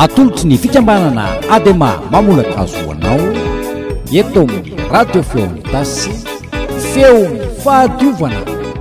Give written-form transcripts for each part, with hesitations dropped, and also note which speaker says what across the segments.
Speaker 1: Matolotry ny fikambanana ADEMA mamolaka azoanao eto amin'ny radio feony tasy feony fahadiovana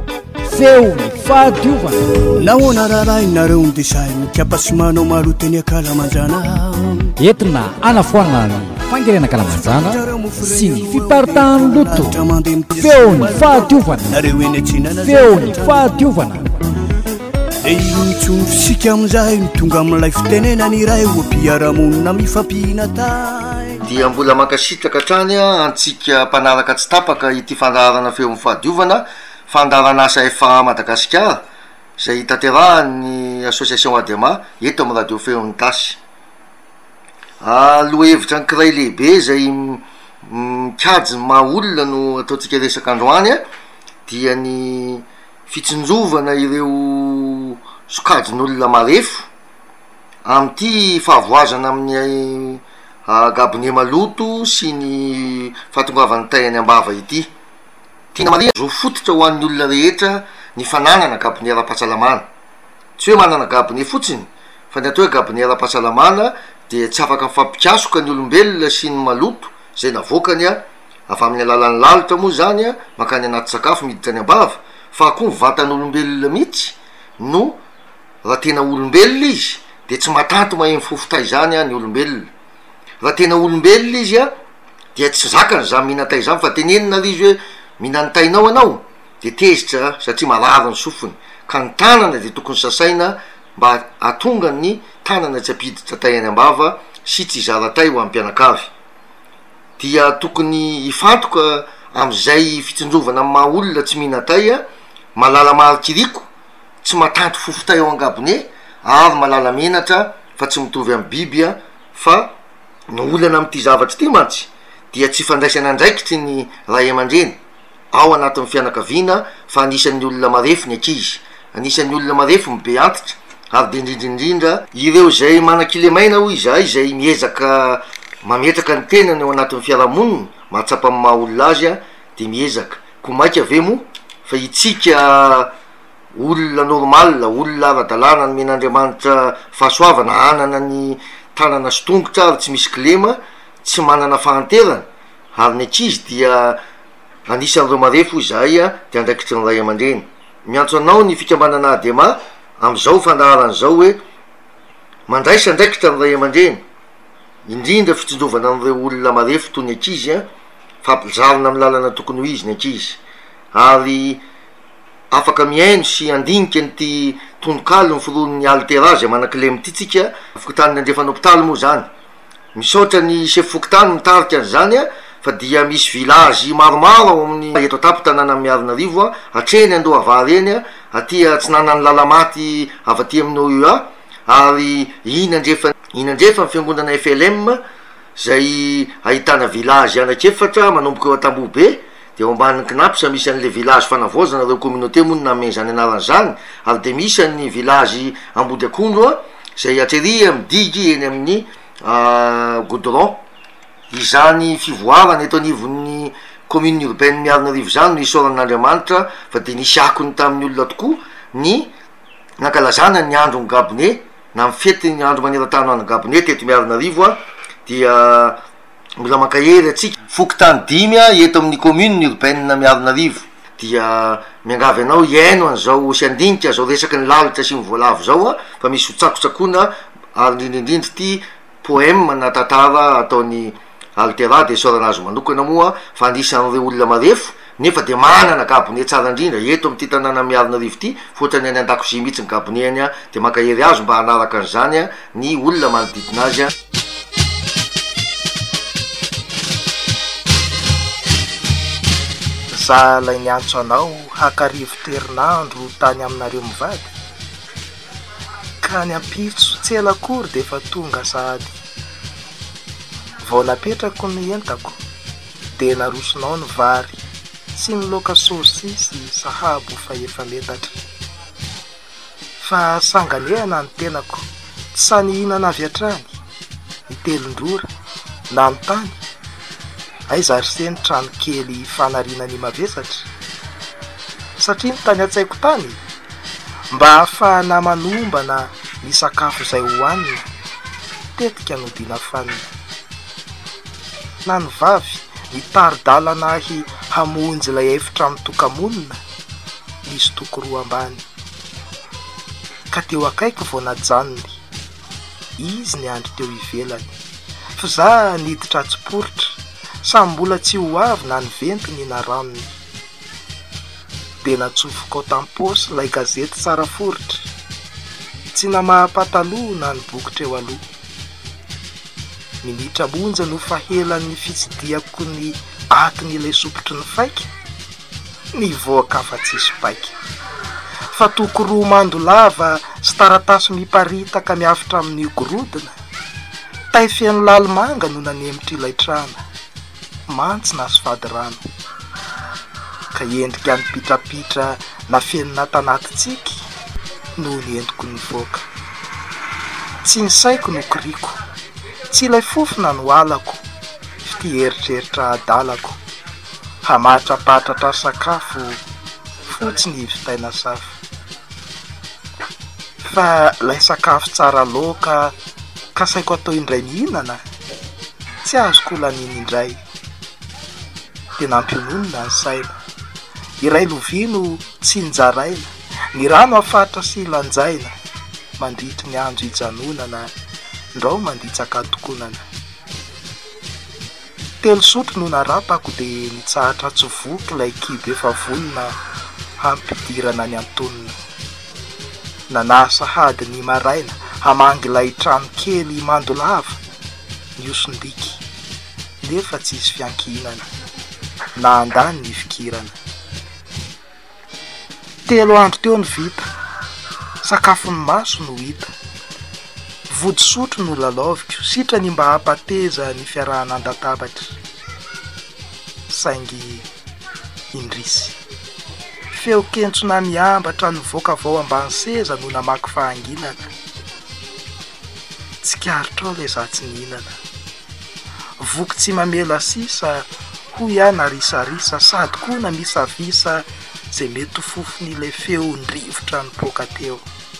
Speaker 2: nahoana raharaha inareo ny desainy kiapasimanao maro teny akalamanjana
Speaker 1: entina anafoana ny fangerena kalamanjana sy ny fiparitahany loto feony fahadiovana
Speaker 2: nareo eny atsinana
Speaker 1: feony fahadiovana
Speaker 2: le itsony fisika amin'izay mitonga amin'ilay fitenena ny iray oampiaramonina mifampihina tay
Speaker 3: dia mbola mankasitraka hatrany antsika mpanaraka tsy tapaka ity fandarana feon'ny fahadiovana fandarana asa efa Madagasikara izay tanterahany association ADEMA eto amin'ny radio feon'ny tasy. Lohahevitra ankiray lehibe izay mikajy maha olona no ataontsika resaka androany dia ny fitsinjovana ireo sokajin'olona marefo amin'ity fahavoazana amin'ny gabone maloto sy ny fahatongavan'ny tayany ambava ity. Tiana marina zo fototra ho an'ny olona rehetra ny fananana gabone ara-pahasalamana, tsy hoe manana gabone fotsiny fa ny atao hoe gabone ara-pahasalamana dia tsy afaka mifampikasoka ny olombelona sy ny maloto izay navoakany avy amin'ny alalan'ny lalitra moa zany makany anaty sakafo miditra ny ambava, fa koa vatan'olombelona mihitsy no raha tena olombelona izy dia tsy matanto mahemy fofotay zany ny olombelona. Raha tena olombelona izy dia tsy zakany za mihinatay zany fa tenenina izy hoe mihinantainao anao dia tezitra satria marary ny sofiny ka ny tanana dia tokony sasaina mba atonga ny tanana tsy ampiditra tay any ambava sy tsy zaratay ho amin'ny mpianakavy. Dia tokony hifantoka amin'izay fitsinjovana amin'ny maha olona tsy mihinatay malala marikiriko, tsy matanto fofotay ao angabone ary malala menatra fa tsy mitovy amin'ny biby fa no olana amin'ity zavatra ity mantsy dia tsy fandraisana andraikitry ny ray aman-dreny ao anatin'ny fianakaviana fa anisan'ny olona marefo ny ankizy, anisan'ny olona marefo mibe antitra ary de indrindrindrindra ireo izay manan-kilemaina hoy izay miezaka mametraka ny tenany ao anatin'ny fiarahamonina mahatsapa amin'ny maha olona azy dia miezaka ko maika ave moa fa itsika olona normal, olona ara-dalàna ny men'Andriamanitra fahasoavana anana ny tanana sy tongotra ary tsy misy kilema, tsy manana fahanterana ary ny ankizy dia anisan'ireo marefo izay dia andraikitry ny ray aman-dreny. Miantso anao ny fikambanana ADEMA amin'izao fandaharana zao hoe mandraisa andraikitra ny ray aman-dreny indrindra fitsinjovana amin'ireo olona marefo toy ny ankizy fampizarana amin'ny lalana tokony ho izy ny ankizy ary afaka miaino sy andinika nyty tondokalo ny firon'ny altera zay manan-kilemy ity tsika fokontany andrefan'ny hopitaly moa zany misaotra ny chef fokotany mitarika an'izany fa dia misy village maromaro ao amin'ny eto atapo tanàna Miarinarivo hatreny Andohavary eny aty Atsinanan'ny Lalamaty avy aty amin'ny OUA ary inandrefa ny fiangonana FLM zay ahitana village anakefatra manomboka eo Atambobe dia ao ambany Knapsa misy an'le village fanavoazana ireo communauté moa nameny zany anaran'izany ary de misy an'ny village Ambody Akondro zay atrery midigy eny amin'ny goudron. Izany fivoarana eto anivon'ny commune urbaine Miarinarivo zany no isaoran'Andriamanitra fa dia nisy akony tamin'ny olona tokoa ny nankalazana ny andro ny gabone na mifety ny andro maneran-tany any gabone teto Miarinarivo dia mbola mankahery atsika fokotany 5 eto amin'ny commune urbaine Miarinarivo dia miangavy anao iaino an'izao sy andinika zao resaky ny lalitra sy mivoalavo zao fa misy hotsakotsakoana ary indrindrindra ity poème na tantara ataony altera de isaorana azo manokana moa fa anisan'ireo olona marefo nefa de manana gabone tsara indrindra eto amin'ity tanàna Miarinarivo ity fotrany any an-dakozia mihitsy ny gabone any de mankahery azo mba hanaraka an'izany ny olona manodidina azy
Speaker 4: Zahalay niantso anao hakarivo terinandro tany aminareo mivady ka ny ampitso tsy elakory de fa tonga sady vao napetrako ny entako de narosonao ny vary sy ny loka sosisy sahabo fa efa metatra fa sanganehana ny tenako tsy sanihinana avy hatrany ny telondrora na ny tany aizariseny trano kely fanariana ny mavesatra satria ny tany an-tsaiko tany mba ahafahana manomba na ny sakafo izay hohanina matetika nodina fanina na ny vavy nitaridalanahy hamonjy ilay efitra mitokamonina misy toko roa ambany ka teo akaiky vao najanony izy ny andro teo ivelany fa za niditra atsiporitra samy mbola tsy ho avy na ny ventiny na ranony dia natsofoko ao tampôsy ilay gazety tsara foritra tsy namahapataloha na ny bokotra eo aloha minitra monja no fahelan'ny fitsidiako ny atiny ilay sopotry ny faika nivoaka afa tsisy paika fa toko roa mando lava sy taratasy miparitaka miafitra amin'ny gorodona taifeny lalomanga no nanemitra ilay trano mantsina sy vady rano ka endrika ny pitrapitra na fenina tanatytsiky no ny endriko nivoaka tsy ny saiko no koriko tsy ilay fofona no alako fity eritreritra adalako hamatrapatratra sakafo fotsiny vitaina safo fa ilay sakafo tsara loka ka saiko atao indray mihinana tsy azoko laniny indray dia nampiononina ny saina iray lovino tsy njaraina ny rano afatra sy lanjaina mandritry ny andro hijanonana ndrao manditsaka tokonana telo sotro no narapako dia nitsahatra tsovoky ilay kibo efa vonona hampidirana ny antonina nanasa hady ny maraina hamangy ilay trano kely mando lava niosondiky nefa tsisy fiankinana na andany ny fikirana telo andro teo ny vita sakafo ny maso no hita vody sotro no lalaoviko sitra ny mba hampateza ny fiarahana andatabatra saingy indrisy feo kentsona miambatra nivoaka vao ambany seza no namaky fahanginana tsy karotrao ilay za tsy nihinana voky tsy mamela sisa hoy ihany arisarisa sady koa na misavisa zay mety fofon'ilay feo ndrivotra nipoaka teo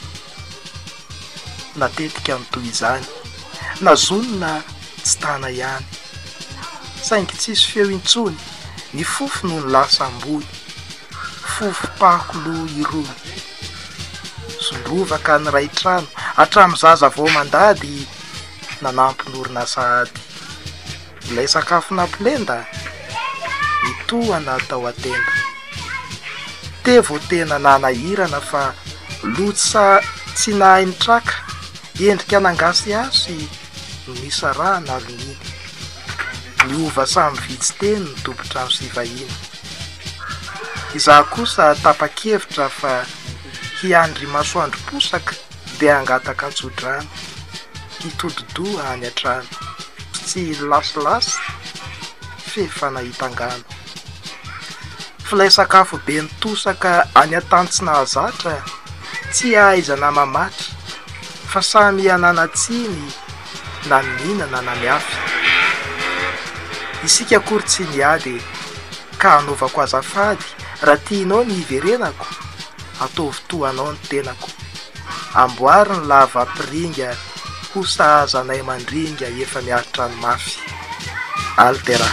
Speaker 4: natetika nitoy izany nazonona tsy tana ihany saingy tsisy feo intsony ny fofo no ny lasa ambony fofo pakolo irony sondrovaka ny ray trano hatramin'ny zaza vao mandady nanampin'orina sahady ilay sakafo nampilenda nitohana tao atenda tevo tena nanahirana fa lotsa tsy nahay ny traka endrika nangasy asy no misa raha naloniny niova samy vitsy teny ny tompotrano sy vahiny izaho kosa tapa-kevitra fa hiandry masoandro posaka dia angataka antsodrano hitododoa any an-trano tsy lasilasy fefanahitangano fa ilay sakafo be nitosaka any an-tany tsy nahazatra tsy ahaizana mamatra fa samy ananatsiny na mihinana na miafy isika akory tsy niady ka hanaovako azafady raha tianao ny hiverenako ataovy toanao ny tenako amboary ny lava piringa ho sahazanay mandringa efa miaritra ny mafy altera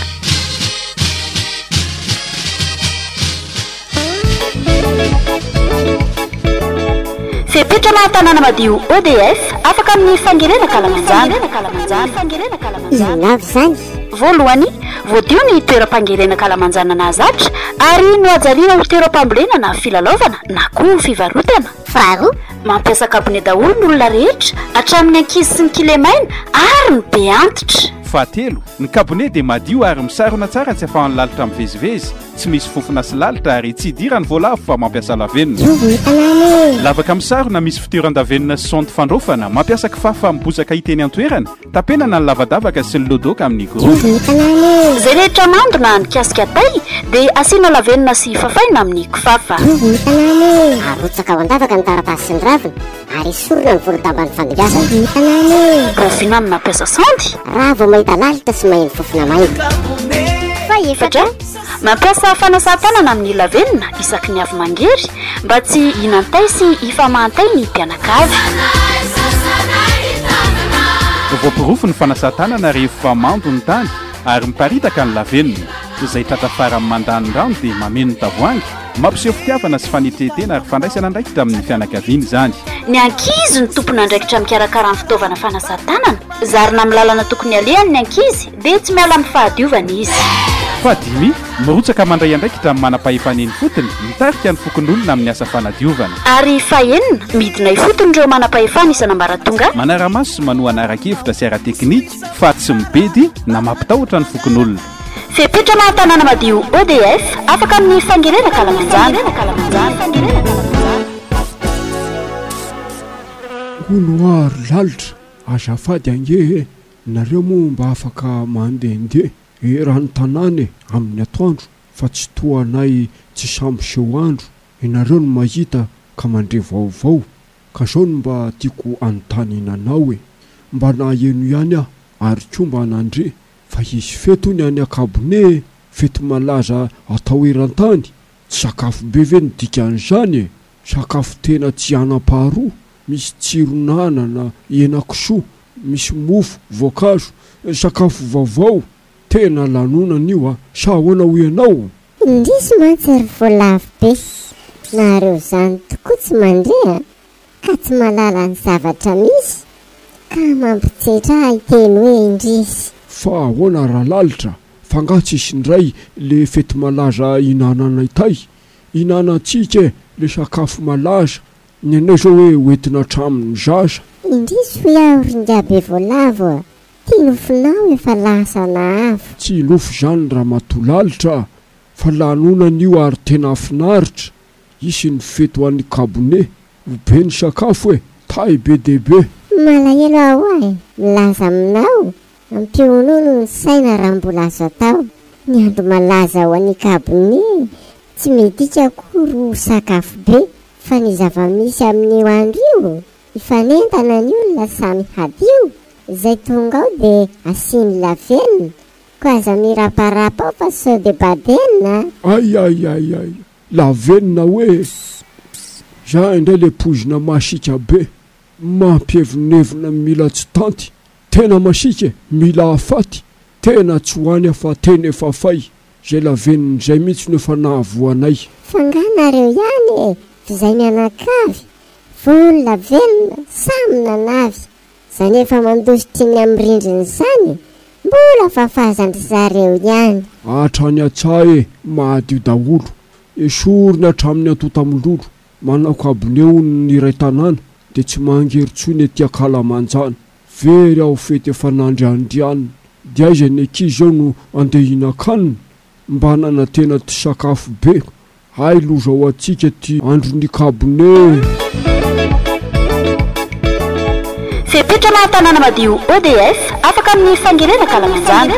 Speaker 5: fepetra mahatanana madio ODF afaka amin'ny fangerena kalamanjana
Speaker 6: inavy zany
Speaker 5: voalohany voadio ny toeram-pangerena kalamanjana na zatra ary no ajaliana ho toeram-pambolena na filalaovana na koa fivarotana
Speaker 6: faharoa
Speaker 5: mampiasa kabone daholo ny olona rehetra hatramin'ny ankizy sy ny kilemaina ary ny be antitra
Speaker 7: fahatelo ny kabone dia madio ary misarona tsara tsy afahan'ny lalitra mivezivezy tsy misy fofona sy lalitra ary tsy idirany voalavo fa mampiasa lavenona lavaka misarona misy fitoeran-davenona sy sondy fandrofana mampiasa kifafa mibozaka hiteny antoerana tapenana ny lavadavaka sy ny lodoka amin'ny goro
Speaker 5: zay rehetra mando na ny kasika tay dia asiana lavenona sy fafaina amin'ny kifafa
Speaker 6: arotsaka ao andavaka ny taratasy sy ny ravina ary sorona ny vorodamba ny fandigasana
Speaker 5: rofina amin'ny mampiasa sandy
Speaker 6: raha vao mahita lalitra sy maheno fofona mainty
Speaker 5: fa efatra mampiasa fanasan-tanana amin'ny lavenona isaky ny avy mangery mba tsy hinantay sy ifamantay ny mpianakavy
Speaker 7: voapirofo ny fanasan-tanana rehefa mando ny tany ary miparitaka ny lavenina izay tratafara amin'ny mandany rano dia mameno ny tavoangy mampiseho fitiavana sy fanetetena ary fandraisana andraikitra amin'ny fianakaviana izany.
Speaker 5: Ny ankizy ny tompona andraikitra mikarakara amin'ny fitaovana fanasan-tanana zarina amin'ny lalana tokony alehany ny ankizy dia tsy miala amin'ny fahadiovana izy.
Speaker 7: Fahadimy, mirotsaka mandray andraikitra amin'ny manam-pahefaneny fotony mitarika ny fokon'olona amin'ny asa fanadiovana.
Speaker 5: Ary fahenina midina ifotony ireo manam-pahefana isan'ambaratonga
Speaker 7: manara-maso sy manoa anara-kevitra sy ara-teknika fa tsy mibedy na mampitahotra ny fokon'olona.
Speaker 5: Fepetrana tanàna madio EDF afaka amin'ny fangerena kalamanjana.
Speaker 8: Olo ary lalitra azafady ange nareo moa mba afaka mandehandeha rano tanàna amin'ny atoandro fa tsy toanay tsy samboseho andro inareo no mahita ka mandre vaovao ka zao no mba tiako anontaniananao mba na eno ihany aho ary koa mba nandre fa izy feto ny any akabone fety malaza atao eran-tany tsy sakafo be ve nidikan'izany sakafo tena tsy anam-paharoa misy tsironanana henakisoa misy mofo voankazo sakafo vaovao tena lanonan'io a sa ahoana ho ianao
Speaker 6: indrisy mantsy ry voalavo be nareo zany tokoa tsy mandrea ka tsy malala ny zavatra misy ka mampitsetra iteny hoe indrisy
Speaker 8: fa ahoana raha lalitra fa ngatsy isindray le fety malaza inananay tay inanantsika le sakafo malaza ny anay zao hoe hoentina traminy zaza
Speaker 6: indrisy ho iaho ringabe voalavo tia nofinao efa lasa na avo
Speaker 8: tsy nofo zany raha matolalitra fa lanonan'io ary tena finaritra isy ny feto an'ny kabone ho be ny sakafo tay be dehibe
Speaker 6: malahelo aho ahy milaza aminao ampionono ny saina raha mbola azo atao ny andro malaza ho an'ny kabone tsy midika akory sakafo be fa ny zava-misy amin'io andro io ifanentana ny olona samy hadio izay tonga ao dia asiany lavenina ko aza miraparapa ao fa sao de badenina
Speaker 8: ay lavenina hoe za indray le pozina masika be mampihevonevina mila tsy tanty tena masika mila afaty tena tsy hoany fa tena efa fay zay lavenina zay mihitsy no efa nahavoanay
Speaker 6: fanganareo ihany izay mianakavy volo lavenina samy nanavy zany efa mandositry ny amin'ny rindriny zany mbola fafazandry zareo ihany
Speaker 8: hatrany atsahy mahadio daholo esorina hatramin'ny antotamololo manao kaboneo ny iray tanàna dia tsy mangerotsony ety akalamanjana very aho fety efa nandriandrianina dia aiza ny ankizy zao no andehina-kanina mba nana tena ty sakafo be hay loza ho atsika ty androny kabone
Speaker 5: fepetrana tanàna madio EDF afaka amin'ny fangerena kalamanjana.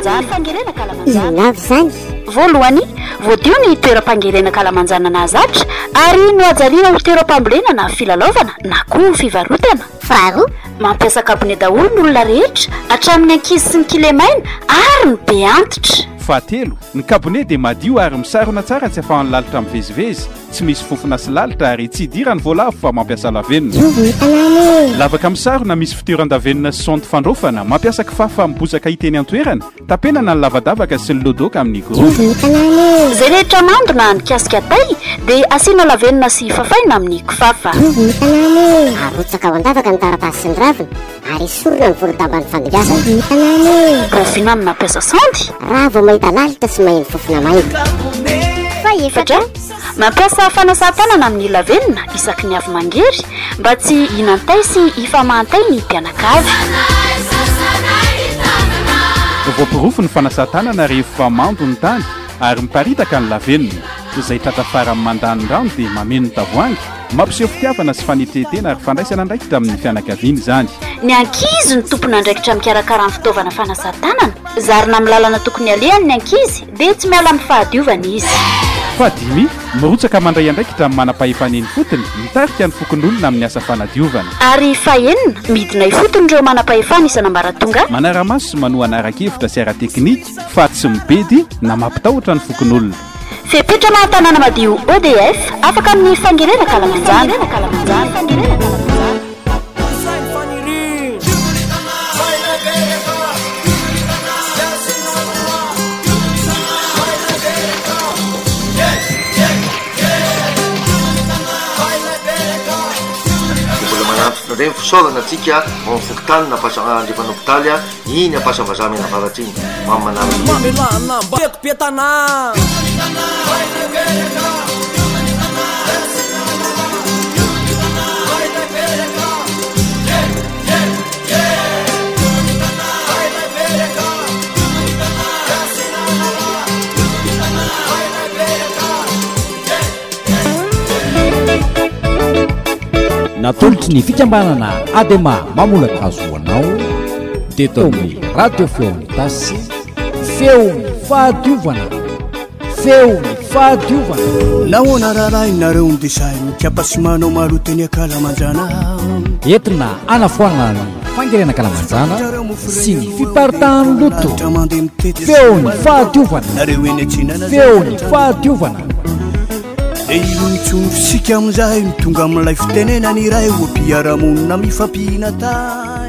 Speaker 6: Inavy zany
Speaker 5: voalohany voadio ny toeram-pangerena kalamanjana na zatra ary no ajaliana ho toeram-pambolena na filalaovana na koa fivarotana.
Speaker 6: Faharoa
Speaker 5: mampiasa kabone daholo ny olona rehetra hatramin'ny ankizy sy ny kilemaina ary ny be antitra.
Speaker 7: Fahatelo, ny kabone dia madio ary misarona tsara tsy afahan'ny lalitra mivezivezy tsy misy fofona sy lalitra ary tsy idirany voalavo fa mampiasa lavenina lavaka misarona misy fitoeran-davenina sy sonty fandrofana mampiasa kifafa mibozaka hiteny antoerana tapenana ny lavadavaka sy ny lodoka amin'ny goro
Speaker 5: zay rehetra mando na ny kasika tay dia asiana lavenina sy fafaina amin'ny kifafa
Speaker 6: arotsaka ao an-davaka ny taratasy sy ny ravina ary sorona ny vorodamba ny fandigasana
Speaker 5: gofina amin'ny mampiasa sandy
Speaker 6: raha vao mahita lalitra sy maheno fofona mainty
Speaker 5: fa efatra mampiasa fanasan-tanana amin'ny lavenina isaky ny avy mangery mba tsy hinantay sy ifamantay ny mpianakavy
Speaker 7: voapirofo ny fanasan-tanana rehefa mando ny tany ary miparitaka ny lavenina izay tratafara amin'ny mandany rano dia mameno ny tavoangy mampiseho fitiavana sy fanetetena ary fandraisana andraikitra amin'ny fianakaviana izany.
Speaker 5: Ny ankizy ny tompona andraikitra mikarakara amin'ny fitaovana fanasan-tanana zarina amin'ny lalana tokony alehany ny ankizy dia tsy miala amin'ny fahadiovana izy.
Speaker 7: Fahadimy, mirotsaka mandray andraikitra amin'ny manam-pahefaneny fotony mitarika ny fokon'olona amin'ny asa fanadiovana.
Speaker 5: Ary fahenina midina ifotony ireo manam-pahefana isan'ambaratonga
Speaker 7: manara-maso sy manoa anara-kevitra sy ara-teknika fa tsy mibedy na mampitahotra ny fokon'olona.
Speaker 5: fepetrana tanàna madio EDF afaka amin'ny fangerena kalamanjana.
Speaker 3: zay fisaorana atsika mafokotany napasandrefana hopitaly a iny ampasavaza mena avaratry iny
Speaker 9: mamanamambekopietana
Speaker 1: natolotry ny fikambanana adema mamolakazoanao dia tao amin'ny radio feony tasy feony fahadiovana feony fahadiovana
Speaker 2: nahoana raharaha inareo ny desay mikapasimanao maroteny akalamanjana
Speaker 1: entina anafoana ny fangerena kalamanjana sy ny fiparitahany loto feony fahadiovana
Speaker 2: nareo eny atsinana
Speaker 1: feony fahadiovana
Speaker 2: e ino nitsondrosika amin'izay mitonga amin'ilay fitenenany iray ho mpiaramonina mifampihina tay